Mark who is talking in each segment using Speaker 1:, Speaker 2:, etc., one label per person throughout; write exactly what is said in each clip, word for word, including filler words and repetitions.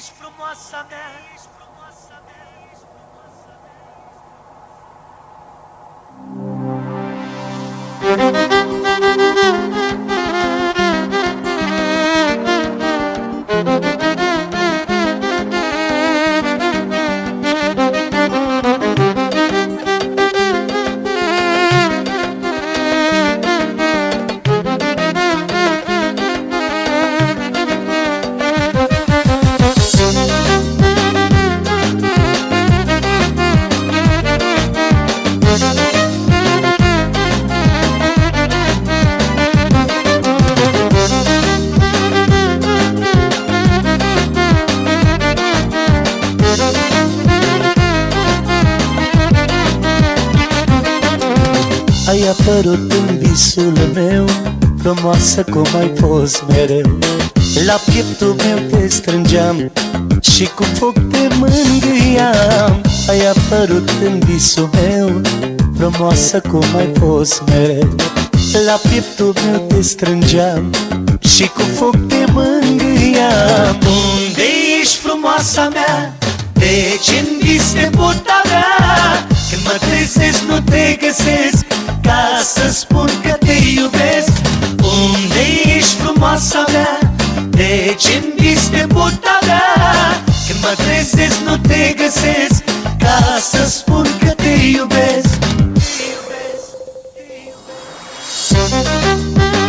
Speaker 1: ești frumoasa mea.
Speaker 2: Ai apărut în visul meu, frumoasă cum ai fost mereu. La pieptul meu te strângeam și cu foc te mângâiam. Ai apărut în visul meu, frumoasă cum ai fost mereu. La pieptul meu te strângeam și cu foc te mângâiam.
Speaker 1: Unde ești, frumoasa mea? De ce-n vis te pot avea? Când mă trezesc nu te găsesc, ca să spun că te iubesc. Unde ești, frumoasa mea? De ce-n vis te pot avea? Când mă trezesc nu te găsesc, ca să spun că te iubesc. Te iubesc, te iubesc.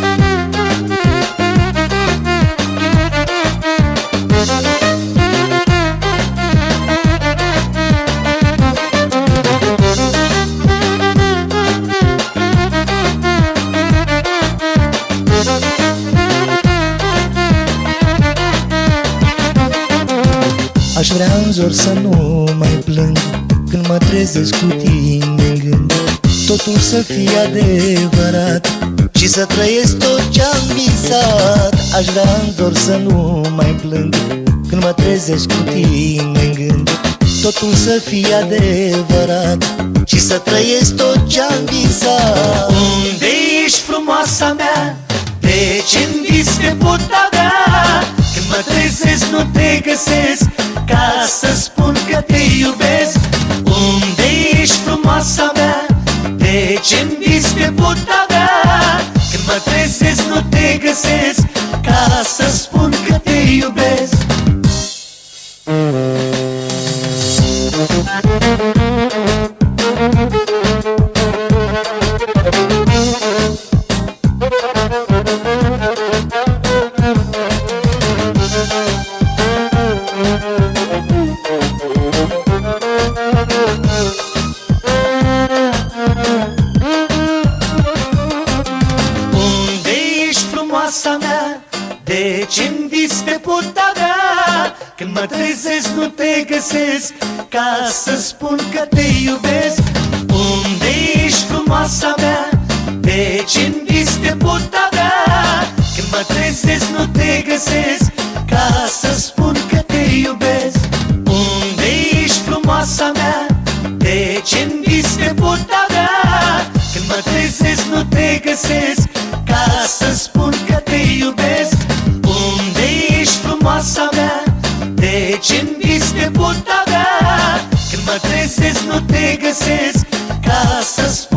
Speaker 2: Aș vrea în zor să nu mai plâng când mă trezesc cu tine în gând. Totul să fie adevărat și să trăiesc tot ce-am visat. Aș vrea în zor să nu mai plâng când mă trezesc cu tine în gând. Totul să fie adevărat și să trăiesc tot ce-am visat.
Speaker 1: Unde ești, frumoasa mea? De ce-n vis te pot avea? Când mă trezesc nu te găsesc, ca să spun că te iubesc. Unde ești, frumoasa mea? De ce-n vis te pot avea? Când mă trezesc nu te găsesc, ca să spun că te iubesc. De ce-n vis te pot avea? Când mă trezesc nu te găsesc, ca să spun că te iubesc. Unde ești, frumoasa mea? De ce-n vis te pot avea? Când mă trezesc nu te găsesc, ca să spun că te iubesc. Unde ești, frumoasa mea? De ce-n vis te pot avea? Când mă trezesc nu te găsesc, ca să spun că te iubesc. Unde ești, frumoasa mea? De ce-n vis te pot avea? Când mă trezesc nu te găsesc, ca să spun